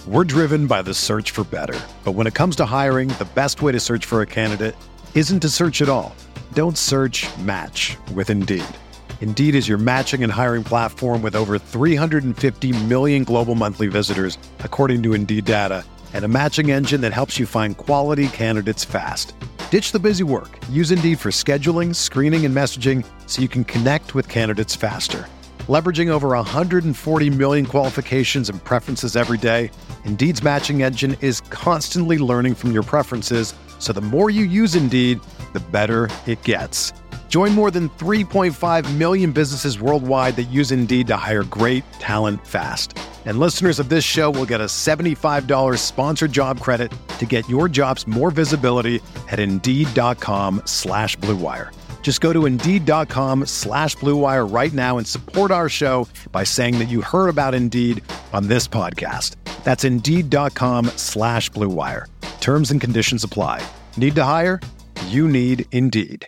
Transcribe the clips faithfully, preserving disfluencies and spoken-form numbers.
We're driven by the search for better. But when it comes to hiring, the best way to search for a candidate isn't to search at all. Don't search, match with Indeed. Indeed is your matching and hiring platform with over three hundred fifty million global monthly visitors, according to Indeed data, and a matching engine that helps you find quality candidates fast. Ditch the busy work. Use Indeed for scheduling, screening, and messaging so you can connect with candidates faster. Leveraging over one hundred forty million qualifications and preferences every day, Indeed's matching engine is constantly learning from your preferences, so the more you use Indeed, the better it gets. Join more than three point five million businesses worldwide that use Indeed to hire great talent fast. And listeners of this show will get a seventy-five dollars sponsored job credit to get your jobs more visibility at Indeed.com slash Blue Wire. Just go to Indeed.com slash Blue Wire right now and support our show by saying that you heard about Indeed on this podcast. That's Indeed.com slash Blue Wire. Terms and conditions apply. Need to hire? You need Indeed.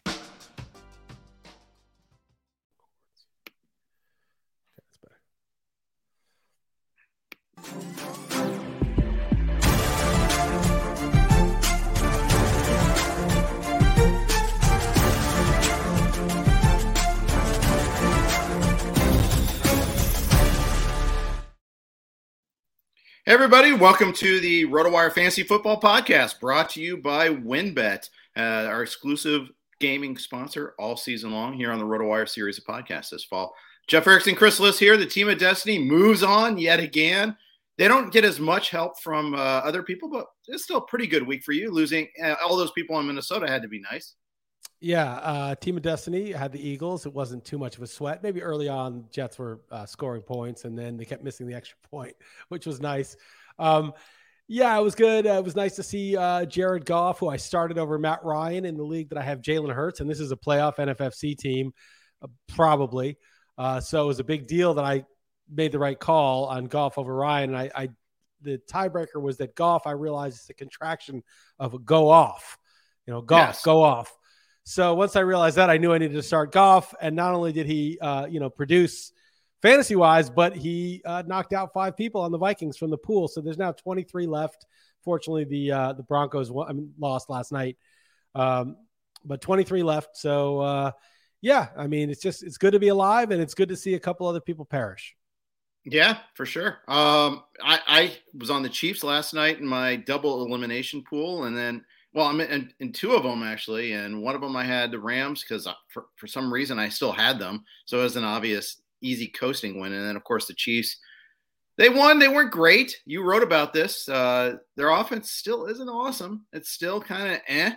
Hey everybody, welcome to the RotoWire Fantasy Football Podcast, brought to you by WynnBET, uh, our exclusive gaming sponsor all season long here on the RotoWire series of podcasts this fall. Jeff Erickson, Chris Liss here. The team of destiny moves on yet again. They don't get as much help from uh, other people, but it's still a pretty good week for you. Losing uh, all those people in Minnesota had to be nice. Yeah, uh, Team of Destiny had the Eagles. It wasn't too much of a sweat. Maybe early on, Jets were uh, scoring points, and then they kept missing the extra point, which was nice. Um, yeah, it was good. Uh, it was nice to see uh, Jared Goff, who I started over Matt Ryan in the league that I have Jalen Hurts, and this is a playoff N F F C team, uh, probably. Uh, so it was a big deal that I made the right call on Goff over Ryan. And I, I the tiebreaker was that Goff, I realized, is a contraction of a go off. You know, Goff, yes. Go off. So once I realized that, I knew I needed to start Goff. And not only did he, uh, you know, produce fantasy-wise, but he uh, knocked out five people on the Vikings from the pool. So there's now twenty-three left. Fortunately, the uh, the Broncos won, I mean, lost last night, um, but twenty-three left. So, uh, yeah, I mean, it's just it's good to be alive, and it's good to see a couple other people perish. Yeah, for sure. Um, I, I was on the Chiefs last night in my double elimination pool, and then – Well, I'm in, in two of them, actually, and one of them I had the Rams because for, for some reason I still had them. So it was an obvious, easy coasting win. And then, of course, the Chiefs, they won. They weren't great. You wrote about this. Uh, their offense still isn't awesome. It's still kind of eh.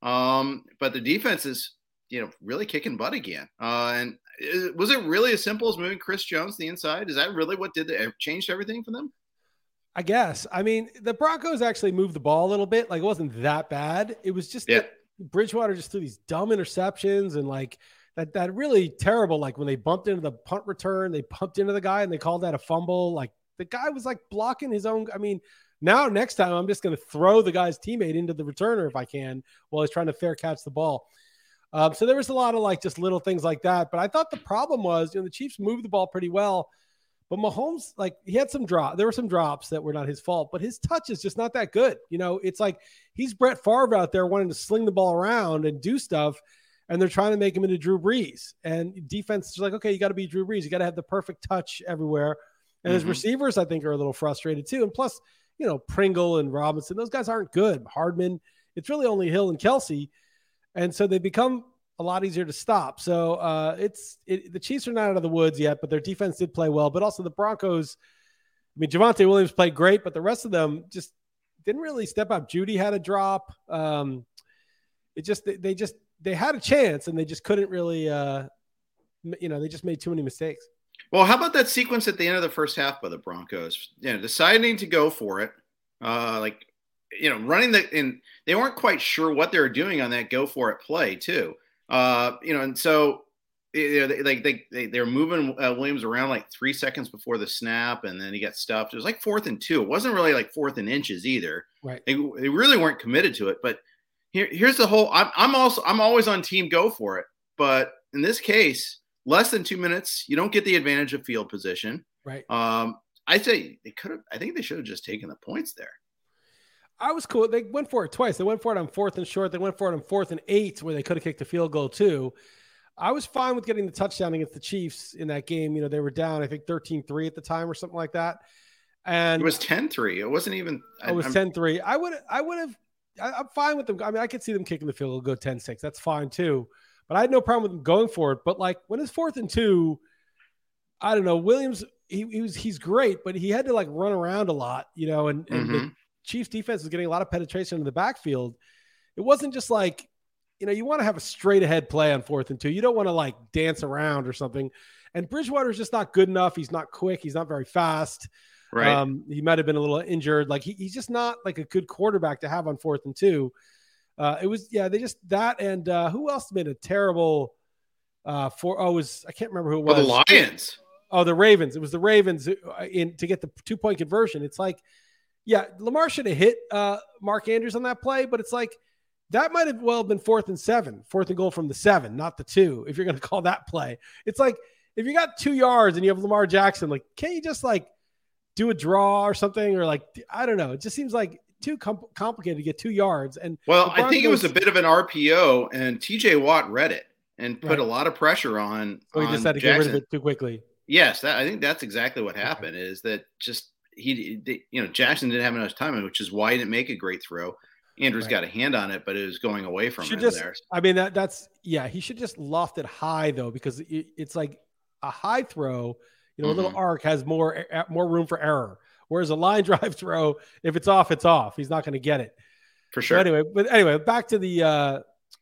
Um, but the defense is, you know, really kicking butt again. Uh, and is, was it really as simple as moving Chris Jones to the inside? Is that really what did the, changed everything for them? I guess. I mean, the Broncos actually moved the ball a little bit. Like, it wasn't that bad. It was just yeah. that Bridgewater just threw these dumb interceptions and like that, that really terrible, like when they bumped into the punt return, they bumped into the guy and they called that a fumble. Like the guy was like blocking his own. I mean, now next time I'm just going to throw the guy's teammate into the returner if I can while he's trying to fair catch the ball. Um, so there was a lot of like just little things like that. But I thought the problem was, you know, the Chiefs moved the ball pretty well. But Mahomes, like, he had some drop. There were some drops that were not his fault, but his touch is just not that good. You know, it's like he's Brett Favre out there wanting to sling the ball around and do stuff, and they're trying to make him into Drew Brees. And defense is like, okay, you got to be Drew Brees. You got to have the perfect touch everywhere. And mm-hmm. his receivers, I think, are a little frustrated too. And plus, you know, Pringle and Robinson, those guys aren't good. Hardman, it's really only Hill and Kelsey. And so they become a lot easier to stop. So uh, it's it, the Chiefs are not out of the woods yet, but their defense did play well. But also the Broncos, I mean, Javonte Williams played great, but the rest of them just didn't really step up. Judy had a drop. Um, it just they, they just they had a chance and they just couldn't really, uh, you know, they just made too many mistakes. Well, how about that sequence at the end of the first half by the Broncos? You know, deciding to go for it, uh, like you know, running the and they weren't quite sure what they were doing on that go for it play too. Uh, you know, and so you know, they, like they, they they were moving uh, Williams around like three seconds before the snap, and then he got stuffed. It was like fourth and two. It wasn't really like fourth and inches either. Right. They, they really weren't committed to it. But here, here's the whole. I'm, I'm also I'm always on team go for it. But in this case, less than two minutes, you don't get the advantage of field position. Right. Um, I say they could have. I think they should have just taken the points there. I was cool. They went for it twice. They went for it on fourth and short. They went for it on fourth and eight, where they could have kicked a field goal too. I was fine with getting the touchdown against the Chiefs in that game. You know, they were down, I think thirteen three at the time or something like that. And it was ten three. It wasn't even. I, it was ten three. I would, I would have, I, I'm fine with them. I mean, I could see them kicking the field goal, go ten six. That's fine too. But I had no problem with them going for it. But like when it's fourth and two, I don't know. Williams, he, he was, he's great, but he had to like run around a lot, you know, and, and mm-hmm. the Chiefs defense was getting a lot of penetration in the backfield. It wasn't just like, you know, you want to have a straight ahead play on fourth and two. You don't want to like dance around or something. And Bridgewater is just not good enough. He's not quick. He's not very fast. Right. Um, he might've been a little injured. Like he, he's just not like a good quarterback to have on fourth and two. Uh, it was, yeah, they just that. And uh, who else made a terrible uh, for, oh, it was, I can't remember who it was. Oh, the Lions. Oh, the Ravens. It was the Ravens in to get the two point conversion. It's like, yeah, Lamar should have hit uh, Mark Andrews on that play, but it's like, that might have well been fourth and seven, fourth and goal from the seven, not the two, if you're going to call that play. It's like, if you got two yards and you have Lamar Jackson, like, can't you just like do a draw or something? Or like, I don't know. It just seems like too com- complicated to get two yards. And well, I think it was a bit of an R P O, and T J Watt read it and put right. a lot of pressure on. So he on just had to Jackson. get rid of it too quickly. Yes, that, I think that's exactly what happened. Okay. Is that just he, they, you know, Jackson didn't have enough time, which is why he didn't make a great throw. Andrews right. got a hand on it, but it was going away from him just, there. I mean, that that's, yeah, he should just loft it high though, because it, it's like a high throw, you know, mm-hmm. a little arc has more, more room for error. Whereas a line drive throw, if it's off, it's off. He's not going to get it. For sure. So anyway, but anyway, back to the, uh,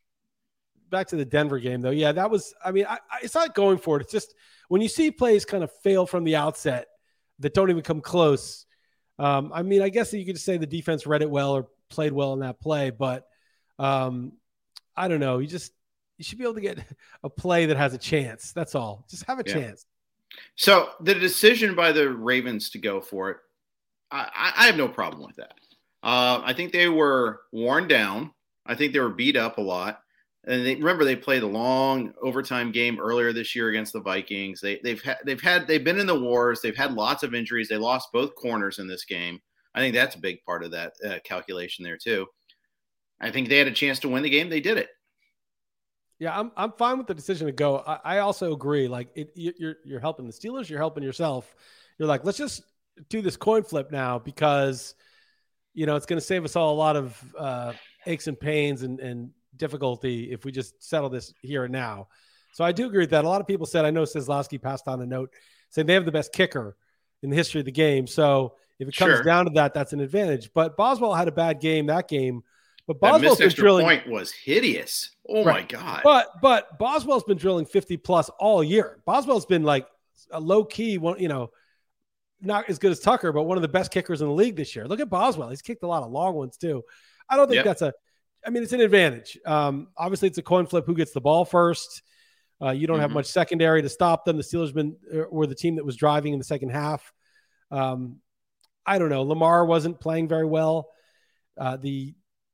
back to the Denver game though. Yeah, that was, I mean, I, I, it's not going for it. It's just when you see plays kind of fail from the outset that don't even come close. Um, I mean, I guess you could just say the defense read it well or played well in that play, but um, I don't know. You just, you should be able to get a play that has a chance. That's all. Just have a yeah. chance. So the decision by the Ravens to go for it, I, I have no problem with that. Uh, I think they were worn down. I think they were beat up a lot. And they, remember, they played a long overtime game earlier this year against the Vikings. They, they've had, they've had, they've been in the wars. They've had lots of injuries. They lost both corners in this game. I think that's a big part of that uh, calculation there too. I think they had a chance to win the game. They did it. Yeah, I'm I'm fine with the decision to go. I, I also agree. Like it, you're you're helping the Steelers. You're helping yourself. You're like, let's just do this coin flip now because, you know, it's going to save us all a lot of uh, aches and pains and, and difficulty if we just settle this here and now. So I do agree with that. A lot of people said, I know Seslowski passed on a note saying they have the best kicker in the history of the game. So if it comes sure. down to that, that's an advantage. But Boswell had a bad game that game. But Boswell's been drilling. Point was hideous. Oh right. my God. But but Boswell's been drilling fifty plus all year. Boswell's been like a low key one, you know, not as good as Tucker, but one of the best kickers in the league this year. Look at Boswell. He's kicked a lot of long ones too. I don't think yep. that's a, I mean, it's an advantage. Um, obviously it's a coin flip who gets the ball first. Uh, you don't mm-hmm. have much secondary to stop them. The Steelers been were the team that was driving in the second half. Um, I don't know. Lamar wasn't playing very well. Uh, the,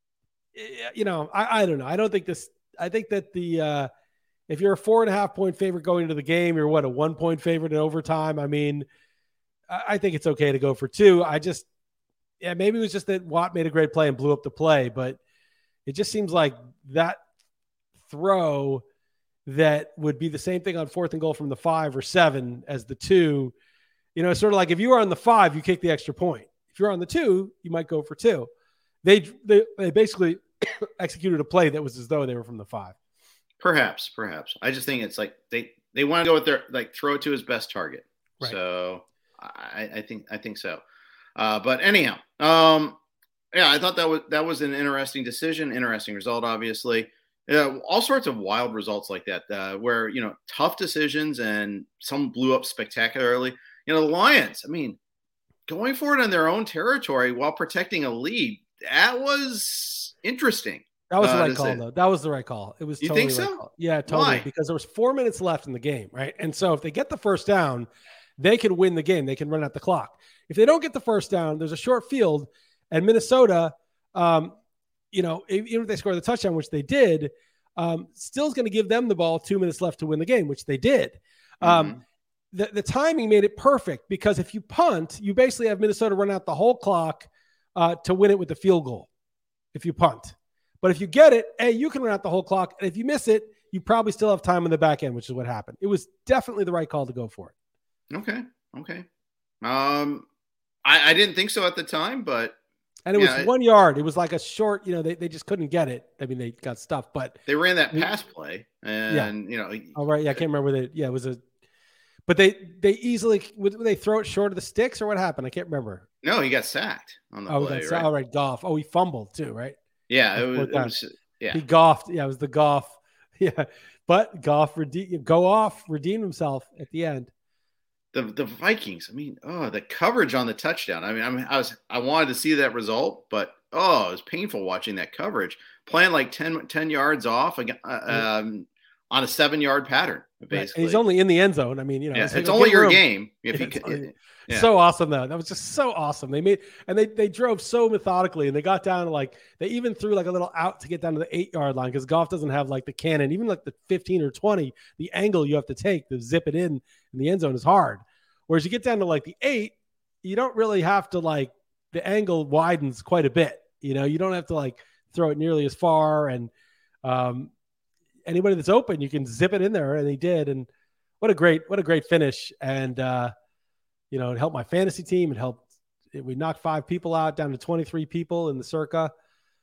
you know, I, I don't know. I don't think this, I think that the, uh, if you're a four and a half point favorite going into the game, you're what, a one point favorite in overtime. I mean, I, I think it's okay to go for two. I just, yeah, maybe it was just that Watt made a great play and blew up the play, but it just seems like that throw that would be the same thing on fourth and goal from the five or seven as the two. You know, it's sort of like if you were on the five, you kick the extra point. If you're on the two, you might go for two. They they, they basically executed a play that was as though they were from the five. Perhaps, perhaps. I just think it's like they, they want to go with their like throw it to his best target. Right. So I, I think I think so. Uh, but anyhow, um, yeah, I thought that was that was an interesting decision, interesting result. Obviously, yeah, all sorts of wild results like that, uh, where you know tough decisions and some blew up spectacularly. You know, the Lions. I mean, going for it on their own territory while protecting a lead. That was interesting. That was the uh, right call, say. though. That was the right call. It was. You totally think so? Right call. Yeah, totally. Why? Because there was four minutes left in the game, right? And so if they get the first down, they can win the game. They can run out the clock. If they don't get the first down, there's a short field, and Minnesota, um, you know, even if they score the touchdown, which they did, um, still is going to give them the ball two minutes left to win the game, which they did. Um, mm-hmm. the, the timing made it perfect because if you punt, you basically have Minnesota run out the whole clock uh, to win it with the field goal if you punt. But if you get it, A, you can run out the whole clock. And if you miss it, you probably still have time on the back end, which is what happened. It was definitely the right call to go for it. Okay. Okay. Um, I, I didn't think so at the time, but. And it yeah, was one yard. It was like a short, you know, they, they just couldn't get it. I mean, they got stuffed, but. They ran that pass play and, yeah. you know. Oh, right. Yeah. I can't remember that. Yeah. It was a. But they, they easily, would they throw it short of the sticks or what happened? I can't rember. No, he got sacked on the oh, play. That's right? All right. Goff. Oh, he fumbled too, right? Yeah. It was, it was, yeah. He golfed. Yeah. It was the Goff. Yeah. But Goff rede- go off, redeemed himself at the end. The the Vikings, I mean, oh, the coverage on the touchdown. I mean, I mean, I was I wanted to see that result, but oh, it was painful watching that coverage. Playing like ten, ten yards off uh, um, on a seven-yard pattern, basically. Right. And he's only in the end zone. I mean, you know, yeah, it's, it's like, only your room. game. If yeah, you can, yeah. So awesome, though. That was just so awesome. They made and they they drove so methodically, and they got down to like they even threw like a little out to get down to the eight yard line because Goff doesn't have like the cannon, even like the fifteen or twenty. The angle you have to take to zip it in in the end zone is hard. Whereas you get down to like the eight, you don't really have to like the angle widens quite a bit. You know, you don't have to like throw it nearly as far. And um, anybody that's open, you can zip it in there, and he did. And what a great what a great finish. And uh, you know, it helped my fantasy team. It helped. It, we knocked five people out down to twenty-three people in the circa.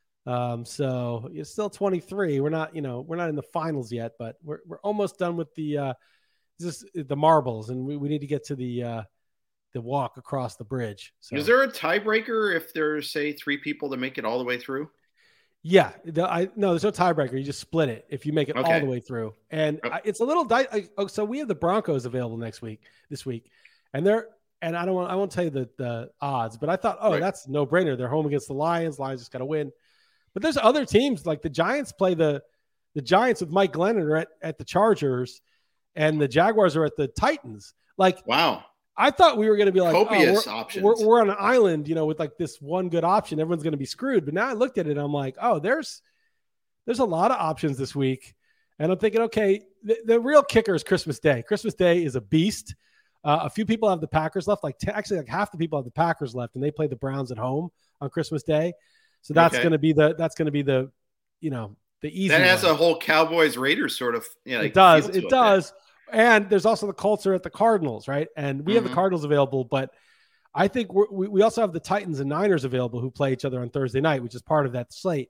Um, so it's still twenty-three. We're not, you know, we're not in the finals yet, but we're we're almost done with the. Uh, Just the marbles, and we, we need to get to the uh, the walk across the bridge. So. Is there a tiebreaker if there's say three people to make it all the way through? Yeah, the, I no, there's no tiebreaker. You just split it if you make it okay. all the way through, and oh. I, it's a little. Di- I, oh, so we have the Broncos available next week, this week, and they're and I don't want I won't tell you the the odds, but I thought, oh, right. that's no brainer. They're home against the Lions. Lions just got to win, but there's other teams like the Giants play the the Giants with Mike Glennon are at at the Chargers. And the Jaguars are at the Titans. Like, wow. I thought we were going to be like, copious oh, we're, options. We're, we're on an island, you know, with like this one good option. Everyone's going to be screwed. But now I looked at it and I'm like, oh, there's, there's a lot of options this week. And I'm thinking, okay, the, the real kicker is Christmas Day. Christmas Day is a beast. Uh, a few people have the Packers left. Like t- actually like half the people have the Packers left, and they play the Browns at home on Christmas Day. So that's okay. going to be the, that's going to be the, you know, the easy That has one. a whole Cowboys Raiders sort of, you know, it does. It does. That. And there's also the Colts are at the Cardinals, right? And we mm-hmm. have the Cardinals available, but I think we're, we we also have the Titans and Niners available who play each other on Thursday night, which is part of that slate.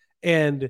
And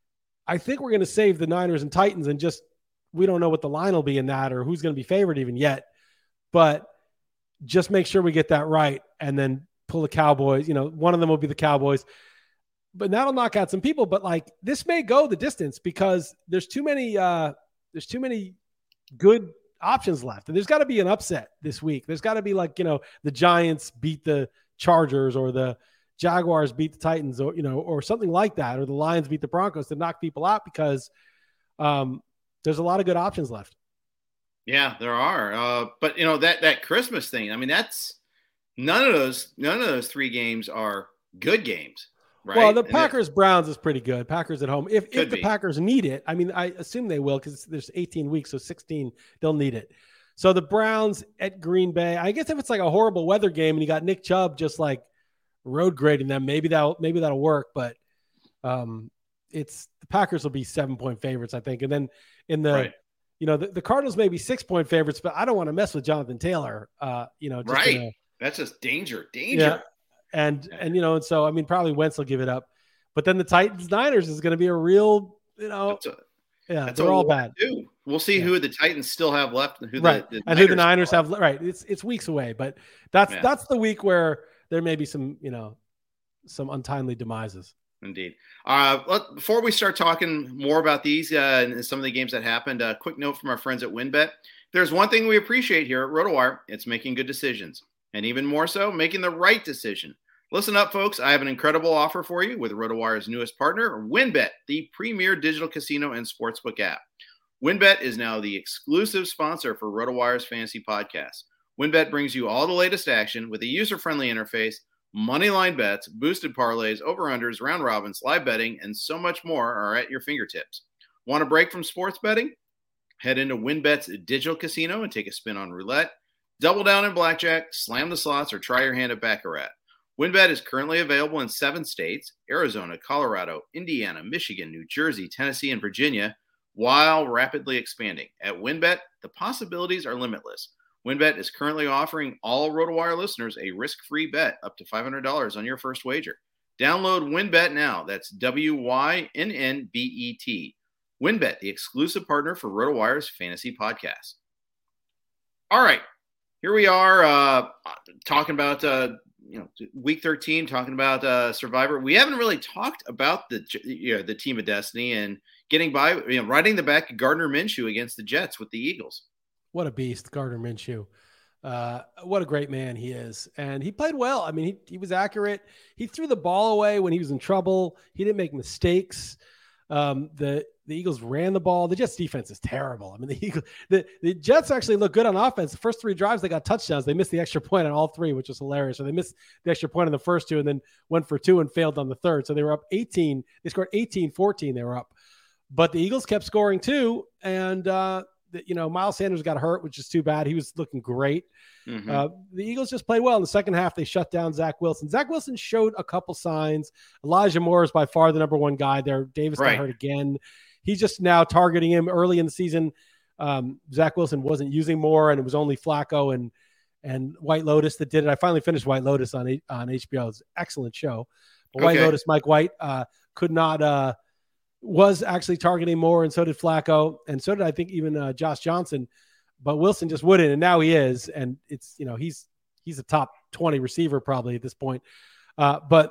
I think we're going to save the Niners and Titans and just we don't know what the line will be in that or who's going to be favored even yet. But just make sure we get that right and then pull the Cowboys. You know, one of them will be the Cowboys. But that'll knock out some people. But like this may go the distance because there's too many. Uh, there's too many. good options left. And there's got to be an upset this week. There's got to be like, you know, the Giants beat the Chargers or the Jaguars beat the Titans or, you know, or something like that, or the Lions beat the Broncos to knock people out because um, there's a lot of good options left. Yeah, there are. Uh, but you know, that, that Christmas thing, I mean, that's none of those, none of those three games are good games. Right? Well, the Packers Browns is pretty good. Packers at home. If if the be. Packers need it, I mean, I assume they will because there's eighteen weeks, so sixteen they'll need it. So the Browns at Green Bay. I guess if it's like a horrible weather game and you got Nick Chubb just like road grading them, maybe that'll maybe that'll work. But um, it's the Packers will be seven point favorites, I think. And then in the right. you know the, the Cardinals may be six point favorites, but I don't want to mess with Jonathan Taylor. Uh, you know, just right? A, That's just danger, danger. Yeah. And, and, you know, and so, I mean, probably Wentz will give it up, but then the Titans Niners is going to be a real, you know, that's a, yeah, that's they're all bad. Do. We'll see yeah. who the Titans still have left and who right. the, the and Niners who the Niners have. Right. It's, it's weeks away, but that's, yeah. that's the week where there may be some, you know, some untimely demises. Indeed. Uh, let, before we start talking more about these uh, and some of the games that happened, a quick note from our friends at WynnBET. There's one thing we appreciate here at RotoWire. It's making good decisions, and even more so, making the right decision. Listen up, folks. I have an incredible offer for you with RotoWire's newest partner, WynnBET, the premier digital casino and sportsbook app. WynnBET is now the exclusive sponsor for RotoWire's Fantasy Podcast. WynnBET brings you all the latest action with a user-friendly interface, moneyline bets, boosted parlays, over-unders, round robins, live betting, and so much more are at your fingertips. Want a break from sports betting? Head into WynnBET's digital casino and take a spin on roulette. Double down in blackjack, slam the slots, or try your hand at Baccarat. WynnBET is currently available in seven states: Arizona, Colorado, Indiana, Michigan, New Jersey, Tennessee, and Virginia, while rapidly expanding. At WynnBET, the possibilities are limitless. WynnBET is currently offering all RotoWire listeners a risk-free bet up to five hundred dollars on your first wager. Download WynnBET now. That's W Y N N B E T. WynnBET, the exclusive partner for RotoWire's fantasy podcast. All right, here we are uh, talking about uh, you know week thirteen, talking about uh, Survivor. We haven't really talked about the you know, the team of destiny and getting by, you know, riding the back of Gardner Minshew against the Jets with the Eagles. What a beast, Gardner Minshew. Uh, what a great man he is. And he played well. I mean, he, he was accurate. He threw the ball away when he was in trouble. He didn't make mistakes. Um, the, the Eagles ran the ball. The Jets defense is terrible. I mean, the, Eagles, the, the Jets actually look good on offense. The first three drives, they got touchdowns. They missed the extra point on all three, which was hilarious. So they missed the extra point on the first two and then went for two and failed on the third. So they were up eighteen. They scored eighteen fourteen. They were up. But the Eagles kept scoring too. And, uh, the, you know, Miles Sanders got hurt, which is too bad. He was looking great. Mm-hmm. Uh, the Eagles just played well. In the second half, they shut down Zach Wilson. Zach Wilson showed a couple signs. Elijah Moore is by far the number one guy there. Davis right. got hurt again. He's just now targeting him early in the season. Um, Zach Wilson wasn't using Moore, and it was only Flacco and and White Lotus that did it. I finally finished White Lotus on on H B O. It was an excellent show. But White okay. Lotus, Mike White, uh, could not uh, – was actually targeting Moore, and so did Flacco, and so did I think even uh, Josh Johnson, but Wilson just wouldn't, and now he is, and it's, you know, he's he's a top twenty receiver probably at this point. Uh, but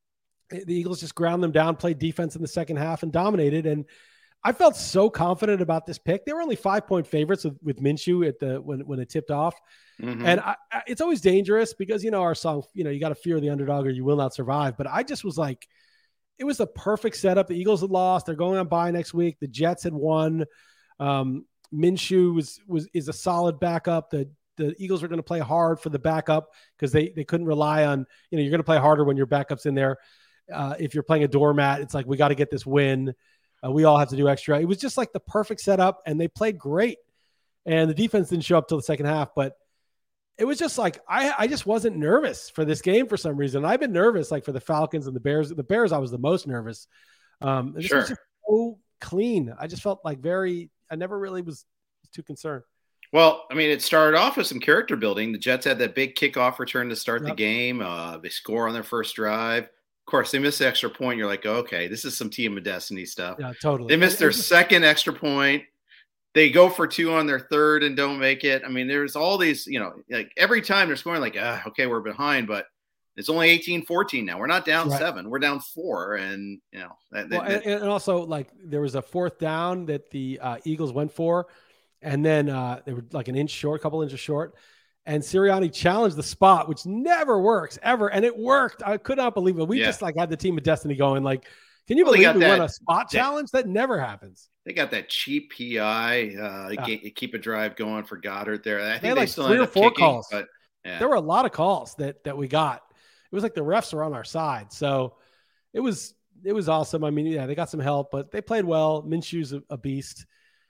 the Eagles just ground them down, played defense in the second half, and dominated. And I felt so confident about this pick. They were only five point favorites with, with Minshew at the when when it tipped off, mm-hmm. and I, I, it's always dangerous because you know our song, you know, you got to fear the underdog or you will not survive. But I just was like, it was the perfect setup. The Eagles had lost. They're going on bye next week. The Jets had won. Um, Minshew was, was, is a solid backup. The, the Eagles are going to play hard for the backup because they, they couldn't rely on, you know, you're going to play harder when your backup's in there. Uh, if you're playing a doormat, it's like, we got to get this win. Uh, we all have to do extra. It was just like the perfect setup, and they played great. And the defense didn't show up till the second half, but it was just like, I, I just wasn't nervous for this game for some reason. I've been nervous like for the Falcons and the Bears. The Bears, I was the most nervous. Um, this sure. was just so clean. I just felt like very, I never really was too concerned. Well, I mean, it started off with some character building. The Jets had that big kickoff return to start yep. the game. Uh, they score on their first drive. Of course, they missed the extra point. You're like, oh, okay, this is some team of destiny stuff. Yeah, totally. They missed their second extra point. They go for two on their third and don't make it. I mean, there's all these, you know, like every time they're scoring, like, ah, okay, we're behind, but it's only eighteen fourteen now. We're not down right. seven. We're down four. And, you know, that, well, that, and, and also, like, there was a fourth down that the uh, Eagles went for, and then uh, they were like an inch short, a couple inches short. And Sirianni challenged the spot, which never works ever. And it worked. I could not believe it. We yeah. just like had the team of destiny going, like, can you well, believe we that, won a spot that, challenge? That never happens. They got that cheap P I, uh, yeah. keep a drive going for Goddard there. I think they, had they like still three or four kicking, calls. But, yeah. There were a lot of calls that that we got. It was like the refs were on our side. So it was it was awesome. I mean, yeah, they got some help, but they played well. Minshew's a, a beast.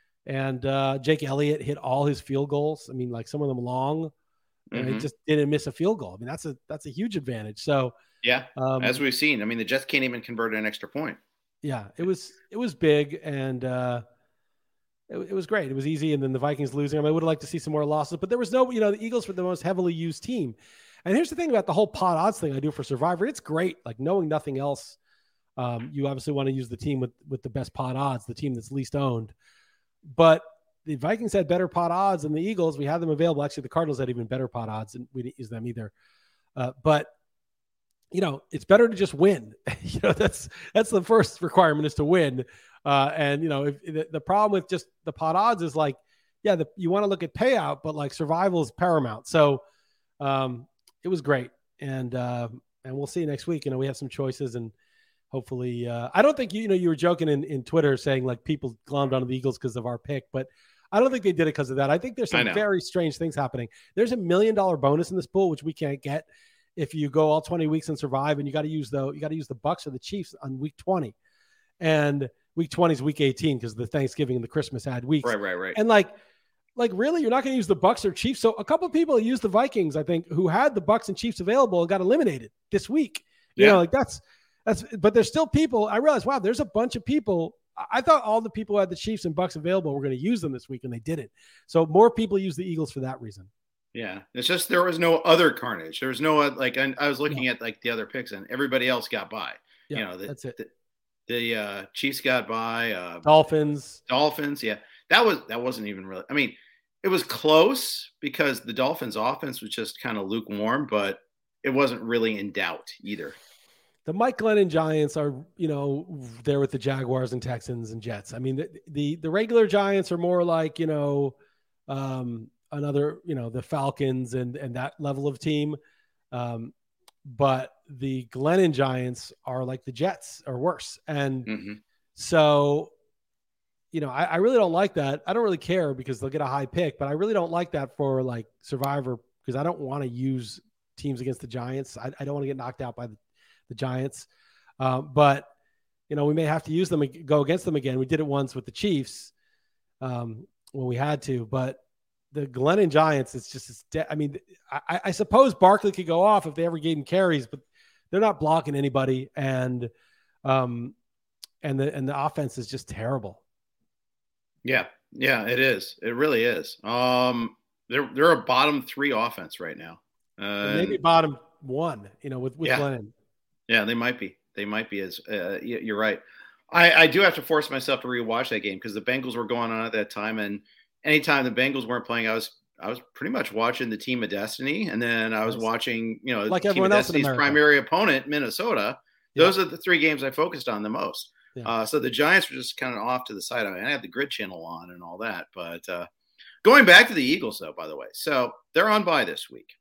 And uh, Jake Elliott hit all his field goals. I mean, like some of them long. And mm-hmm. he just didn't miss a field goal. I mean, that's a that's a huge advantage. So yeah, um, as we've seen, I mean, the Jets can't even convert an extra point. Yeah, it was it was big, and uh, it, it was great. It was easy, and then the Vikings losing. I mean, I would have liked to see some more losses, but there was no, you know, the Eagles were the most heavily used team. And here's the thing about the whole pot odds thing I do for Survivor. It's great, like knowing nothing else. Um, you obviously want to use the team with with the best pot odds, the team that's least owned. But the Vikings had better pot odds than the Eagles. We had them available. Actually, the Cardinals had even better pot odds, and we didn't use them either. Uh, but you know, it's better to just win. you know, that's that's the first requirement is to win. Uh, and you know, if, the, the problem with just the pot odds is like, yeah, the, you want to look at payout, but like survival is paramount. So um, it was great, and uh, and we'll see next week. You know, we have some choices, and hopefully, uh, I don't think you, you know you were joking in, in Twitter saying like people glommed onto the Eagles because of our pick, but I don't think they did it because of that. I think there's some very strange things happening. There's a million dollar bonus in this pool, which we can't get if you go all twenty weeks and survive, and you got to use the you got to use the Bucks or the Chiefs on week twenty. And week twenty is week eighteen because the Thanksgiving and the Christmas had weeks. Right, right, right. And like, like really, you're not going to use the Bucks or Chiefs. So a couple of people used the Vikings, I think, who had the Bucks and Chiefs available and got eliminated this week. You Yeah. know, like that's that's. But there's still people. I realized, wow, there's a bunch of people. I thought all the people who had the Chiefs and Bucks available were going to use them this week, and they didn't. So more people use the Eagles for that reason. Yeah, it's just there was no other carnage. There was no like I, I was looking no. at like the other picks, and everybody else got by. Yeah, you know, the, that's it. The, the uh, Chiefs got by. Uh, Dolphins. Dolphins. Yeah, that was that wasn't even really. I mean, it was close because the Dolphins' offense was just kind of lukewarm, but it wasn't really in doubt either. The Mike Glennon Giants are, you know, there with the Jaguars and Texans and Jets. I mean, the the, the regular Giants are more like, you know, um, another, you know, the Falcons and and that level of team. Um, but the Glennon Giants are like the Jets or worse. And mm-hmm. so, you know, I, I really don't like that. I don't really care because they'll get a high pick, but I really don't like that for like Survivor because I don't want to use teams against the Giants. I, I don't want to get knocked out by the, the Giants. Um, but, you know, we may have to use them, go against them again. We did it once with the Chiefs um, when we had to, but the Glennon Giants, it's just, it's de- I mean, I, I suppose Barkley could go off if they ever gave him carries, but they're not blocking anybody. And, um, and the, and the offense is just terrible. Yeah. Yeah, it is. It really is. Um, they're, they're a bottom three offense right now. Uh, maybe bottom one, you know, with, with yeah. Glennon. Yeah, they might be. They might be as uh, you're right. I, I do have to force myself to rewatch that game because the Bengals were going on at that time. And anytime the Bengals weren't playing, I was, I was pretty much watching the Team of Destiny. And then I was nice. watching, you know, like Team everyone of else Destiny's in primary opponent, Minnesota. Yeah. Those are the three games I focused on the most. Yeah. Uh, so the Giants were just kind of off to the side. I mean, I had the Grid channel on and all that. But uh, going back to the Eagles, though, by the way, so they're on bye this week.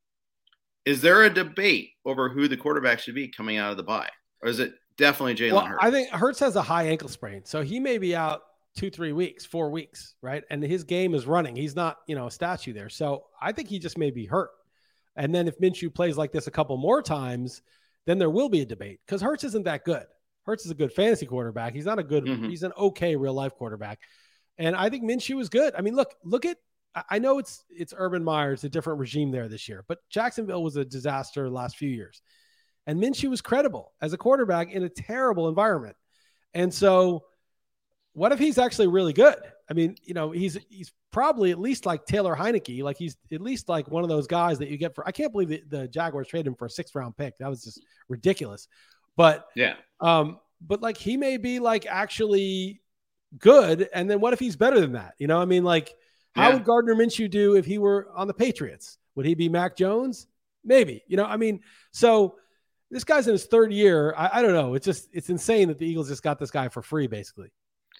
Is there a debate over who the quarterback should be coming out of the bye? Or is it definitely Jalen well, Hurts? I think Hurts has a high ankle sprain. So he may be out two, three weeks, four weeks, right? And his game is running. He's not, you know, a statue there. So I think he just may be hurt. And then if Minshew plays like this a couple more times, then there will be a debate because Hurts isn't that good. Hurts is a good fantasy quarterback. He's not a good, mm-hmm. he's an okay real life quarterback. And I think Minshew is good. I mean, look, look at, I know it's, it's Urban Meyer. It's a different regime there this year, but Jacksonville was a disaster the last few years. And Minshew was credible as a quarterback in a terrible environment. And so what if he's actually really good? I mean, you know, he's, he's probably at least like Taylor Heineke. Like he's at least like one of those guys that you get for, I can't believe the, the Jaguars traded him for a sixth round pick. That was just ridiculous. But yeah. Um, but like, he may be like actually good. And then what if he's better than that? You know, I mean, like how yeah. would Gardner Minshew do if he were on the Patriots? Would he be Mac Jones? Maybe, you know, I mean, so this guy's in his third year. I, I don't know. It's just, it's insane that the Eagles just got this guy for free, basically.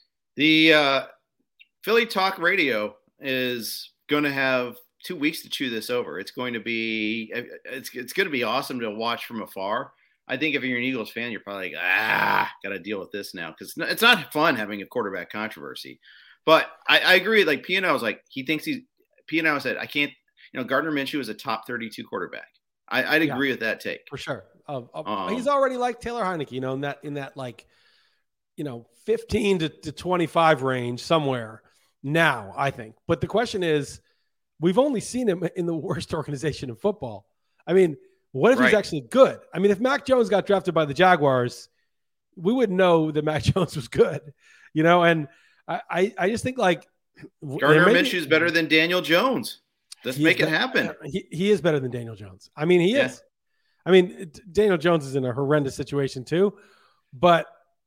The uh, Philly Talk Radio is going to have two weeks to chew this over. It's going to be, it's it's going to be awesome to watch from afar. I think if you're an Eagles fan, you're probably like, ah, got to deal with this now because it's not fun having a quarterback controversy. But I, I agree. Like P and L was like, he thinks he's P and L said, I can't. You know, Gardner Minshew is a top thirty-two quarterback. I, I'd yeah, agree with that take for sure. Uh, uh, um, he's already like Taylor Heineke, you know, in that in that like, you know, fifteen to, to twenty-five range somewhere now, I think. But the question is, we've only seen him in the worst organization in football. I mean, what if right. he's actually good? I mean, if Mac Jones got drafted by the Jaguars, we wouldn't know that Mac Jones was good, you know. And I, I, I just think like Gardner Minshew is better than Daniel Jones. Let's make it better, happen. He, he is better than Daniel Jones. I mean, he yeah. is. I mean, Daniel Jones is in a horrendous situation too, but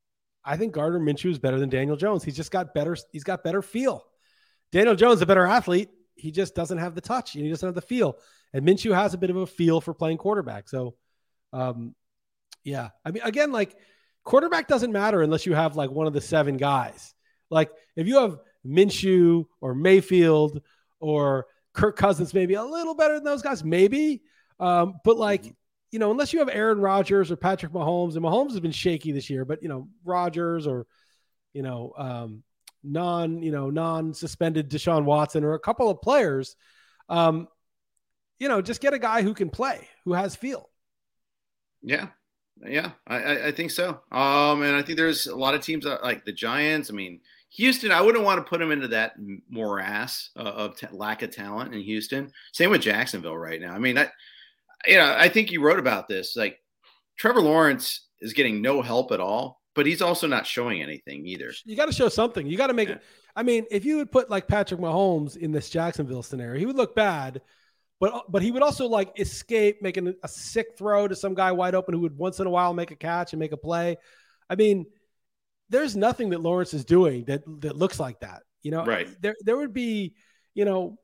I think Gardner Minshew is better than Daniel Jones. He's just got better. He's got better feel. Daniel Jones is a better athlete. He just doesn't have the touch and he doesn't have the feel. And Minshew has a bit of a feel for playing quarterback. So, um, yeah, I mean, again, like quarterback doesn't matter unless you have like one of the seven guys. Like if you have Minshew or Mayfield or Kirk Cousins, maybe a little better than those guys, maybe. Um, but like, mm-hmm. you know, unless you have Aaron Rodgers or Patrick Mahomes, and Mahomes has been shaky this year, but you know, Rodgers or, you know, um, non, you know, non-suspended Deshaun Watson or a couple of players, um, you know, just get a guy who can play, who has feel. Yeah. Yeah, I, I think so. Um, and I think there's a lot of teams that, like the Giants. I mean, Houston, I wouldn't want to put them into that morass uh, of t- lack of talent in Houston. Same with Jacksonville right now. I mean, I, you know, I think you wrote about this. Like Trevor Lawrence is getting no help at all, but he's also not showing anything either. You got to show something. You got to make yeah. it. I mean, if you would put like Patrick Mahomes in this Jacksonville scenario, he would look bad, but but he would also like escape making a sick throw to some guy wide open who would once in a while make a catch and make a play. I mean, there's nothing that Lawrence is doing that that looks like that. You know, right? There there would be, you know,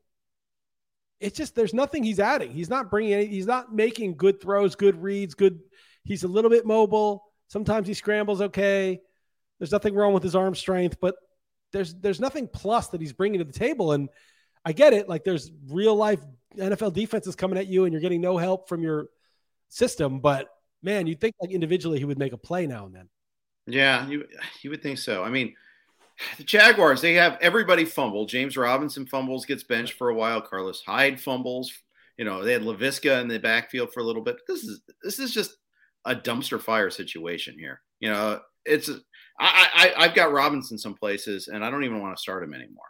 it's just there's nothing he's adding. He's not bringing any. He's not making good throws, good reads, good. He's a little bit mobile. Sometimes he scrambles okay. There's nothing wrong with his arm strength, but there's there's nothing plus that he's bringing to the table. And I get it. Like there's real life N F L defenses coming at you and you're getting no help from your system. But man, you'd think like individually he would make a play now and then. Yeah, you you would think so. I mean, the Jaguars, they have everybody fumble. James Robinson fumbles, gets benched for a while. Carlos Hyde fumbles. You know, they had LaVisca in the backfield for a little bit. This is this is just a dumpster fire situation here. You know, it's I, I I've got Robinson some places, and I don't even want to start him anymore.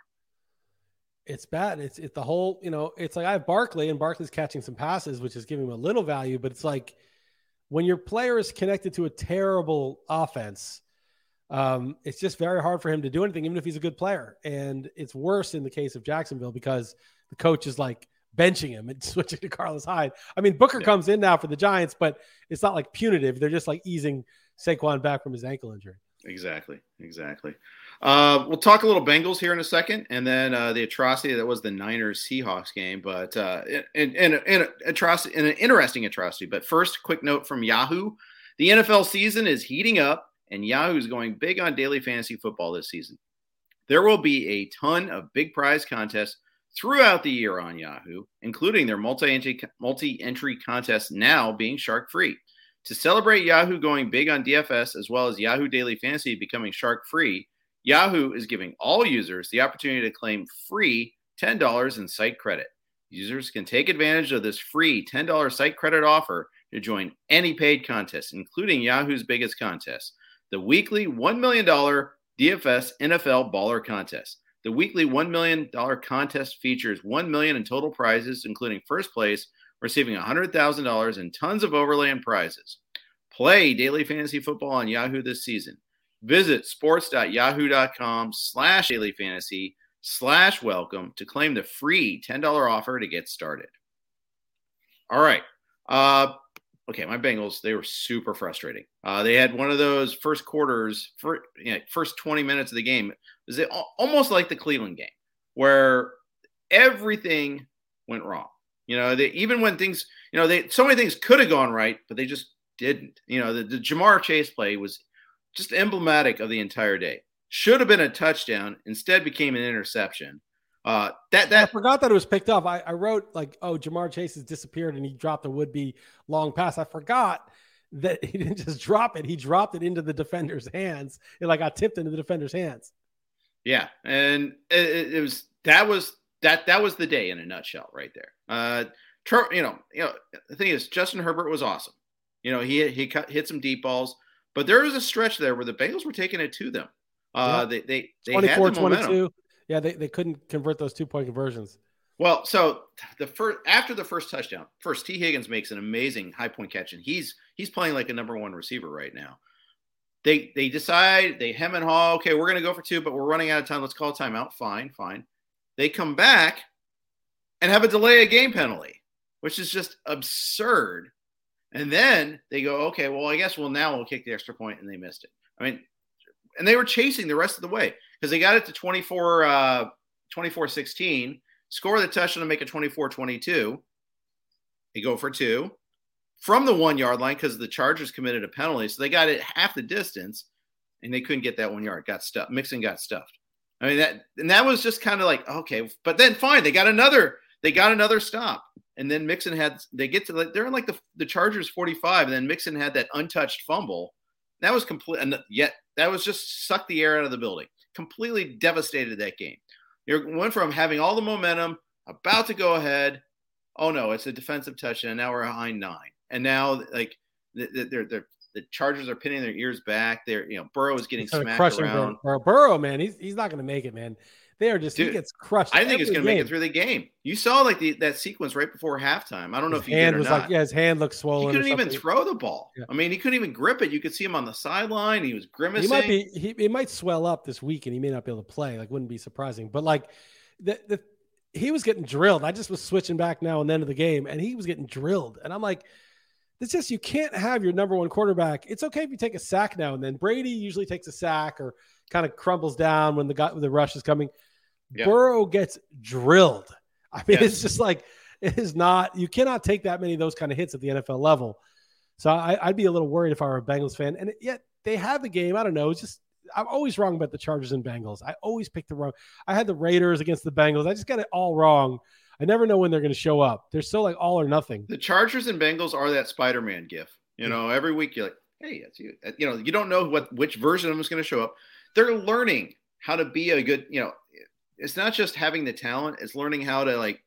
It's bad. It's it's the whole, you know, it's like I have Barkley, and Barkley's catching some passes, which is giving him a little value, but it's like when your player is connected to a terrible offense, um, it's just very hard for him to do anything, even if he's a good player. And it's worse in the case of Jacksonville because the coach is like benching him and switching to Carlos Hyde. I mean, Booker yeah. comes in now for the Giants, but it's not like punitive. They're just like easing Saquon back from his ankle injury. Exactly. Exactly. Uh, we'll talk a little Bengals here in a second, and then uh, the atrocity that was the Niners Seahawks game, but uh, in, in, in, atrocity, in an interesting atrocity. But first, quick note from Yahoo. The N F L season is heating up, and Yahoo is going big on daily fantasy football this season. There will be a ton of big prize contests throughout the year on Yahoo, including their multi-entry, multi-entry contest now being shark-free. To celebrate Yahoo going big on D F S as well as Yahoo Daily Fantasy becoming shark-free, Yahoo is giving all users the opportunity to claim free ten dollars in site credit. Users can take advantage of this free ten dollars site credit offer to join any paid contest, including Yahoo's biggest contest, the weekly one million dollars D F S N F L Baller Contest. The weekly one million dollars contest features one million dollars in total prizes, including first place, receiving one hundred thousand dollars and tons of overlay and prizes. Play daily fantasy football on Yahoo this season. Visit sports.yahoo.com slash daily fantasy slash welcome to claim the free ten dollars offer to get started. All right. Uh, okay, my Bengals, they were super frustrating. Uh, they had one of those first quarters, for, you know, first twenty minutes of the game. It was almost like the Cleveland game where everything went wrong. You know, they, even when things, you know, they so many things could have gone right, but they just didn't. You know, the, the Jamar Chase play was just emblematic of the entire day. Should have been a touchdown, instead became an interception. Uh, that that I forgot that it was picked up. I, I wrote like, oh, Jamar Chase has disappeared and he dropped a would-be long pass. I forgot that he didn't just drop it. He dropped it into the defender's hands. It like got tipped into the defender's hands. Yeah, and it, it was that was that that was the day in a nutshell, right there. Uh, you know, you know, the thing is, Justin Herbert was awesome. You know, he he cut, hit some deep balls, but there was a stretch there where the Bengals were taking it to them. Uh, yeah. They they they twenty-four, had the momentum. twenty-two. Yeah, they, they couldn't convert those two point conversions. Well, so the first after the first touchdown, first T. Higgins makes an amazing high point catch, and he's he's playing like a number one receiver right now. They they decide, they hem and haw, okay, we're going to go for two, but we're running out of time. Let's call a timeout. Fine, fine. They come back and have a delay of game penalty, which is just absurd. And then they go, okay, well, I guess well now we'll kick the extra point, and they missed it. I mean, and they were chasing the rest of the way because they got it to twenty-four, uh, twenty-four sixteen, score the touchdown and make it twenty-four twenty-two. They go for two from the one-yard line because the Chargers committed a penalty. So they got it half the distance, and they couldn't get that one yard. Got stuffed. Mixon got stuffed. I mean, that and that was just kind of like, okay. But then fine, they got another they got another stop. And then Mixon had – they get to – they're in like the, the Chargers forty-five, and then Mixon had that untouched fumble. That was complete – and yet that was just sucked the air out of the building. Completely devastated that game. You went from having all the momentum, about to go ahead. Oh, no, it's a defensive touchdown. Now we're behind nine. And now, like, they're they're the Chargers are pinning their ears back. They're, you know, Burrow is getting smacked crushing around. Burrow. Burrow, man, he's he's not going to make it, man. They are just Dude, he gets crushed. I think he's going to make it through the game. You saw like the, that sequence right before halftime. I don't know his if you hand did or was not. Like, yeah, his hand looked swollen. He couldn't even throw the ball. Yeah. I mean, he couldn't even grip it. You could see him on the sideline. He was grimacing. He might be. He, he might swell up this week, and he may not be able to play. Like, wouldn't be surprising. But like, the the he was getting drilled. I just was switching back now and then of the game, and he was getting drilled. And I'm like, it's just you can't have your number one quarterback. It's okay if you take a sack now and then. Brady usually takes a sack or kind of crumbles down when the guy when the rush is coming. Yeah. Burrow gets drilled. I mean, yes. It's just like it is not. You cannot take that many of those kind of hits at the N F L level. So I, I'd be a little worried if I were a Bengals fan. And yet they have the game. I don't know. It's just I'm always wrong about the Chargers and Bengals. I always pick the wrong. I had the Raiders against the Bengals. I just got it all wrong. I never know when they're going to show up. They're so like all or nothing. The Chargers and Bengals are that Spider-Man gif. You know, yeah. Every week you're like, hey, it's you. You know, you don't know what which version of them is going to show up. They're learning how to be a good, you know, it's not just having the talent, it's learning how to like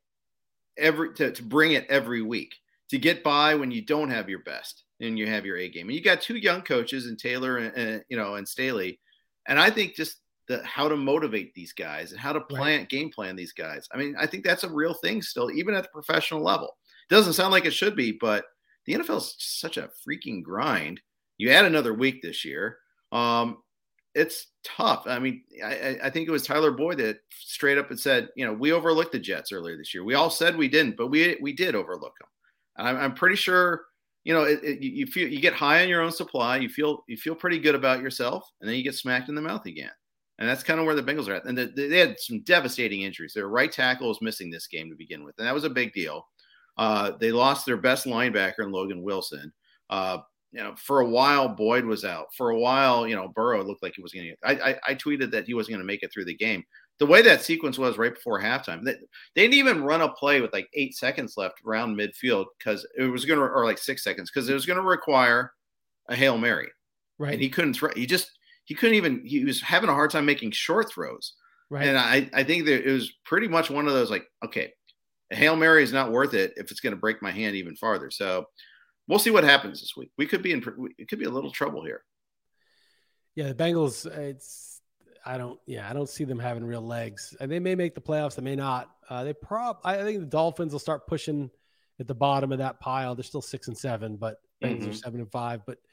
every to, to bring it every week to get by when you don't have your best and you have your A game. And you got two young coaches in Taylor and, and you know and Staley. And I think just the how to motivate these guys and how to plan right. game plan these guys. I mean, I think that's a real thing still, even at the professional level. It doesn't sound like it should be, but the N F L is such a freaking grind. You add another week this year. Um, It's tough. I mean, I, I think it was Tyler Boyd that straight up and said, you know, we overlooked the Jets earlier this year. We all said we didn't, but we we did overlook them. And I'm, I'm pretty sure, you know, it, it, you feel you get high on your own supply. You feel you feel pretty good about yourself, and then you get smacked in the mouth again. And that's kind of where the Bengals are at. And the, they had some devastating injuries. Their right tackle was missing this game to begin with, and that was a big deal. Uh, they lost their best linebacker in Logan Wilson. Uh, You know, for a while, Boyd was out. For a while, you know, Burrow looked like he was going to. I, I I tweeted that he wasn't going to make it through the game. The way that sequence was right before halftime, they, they didn't even run a play with like eight seconds left around midfield because it was going to, or like six seconds because it was going to require a Hail Mary. Right. And he couldn't. Th- he just he couldn't even. He was having a hard time making short throws. Right. And I I think that it was pretty much one of those like, okay, a Hail Mary is not worth it if it's going to break my hand even farther. So. We'll see what happens this week. We could be in. It could be a little trouble here. Yeah, the Bengals. It's. I don't. Yeah, I don't see them having real legs. And they may make the playoffs. They may not. Uh, they prob. I think the Dolphins will start pushing at the bottom of that pile. They're still six and seven, but Bengals mm-hmm. are seven and five. But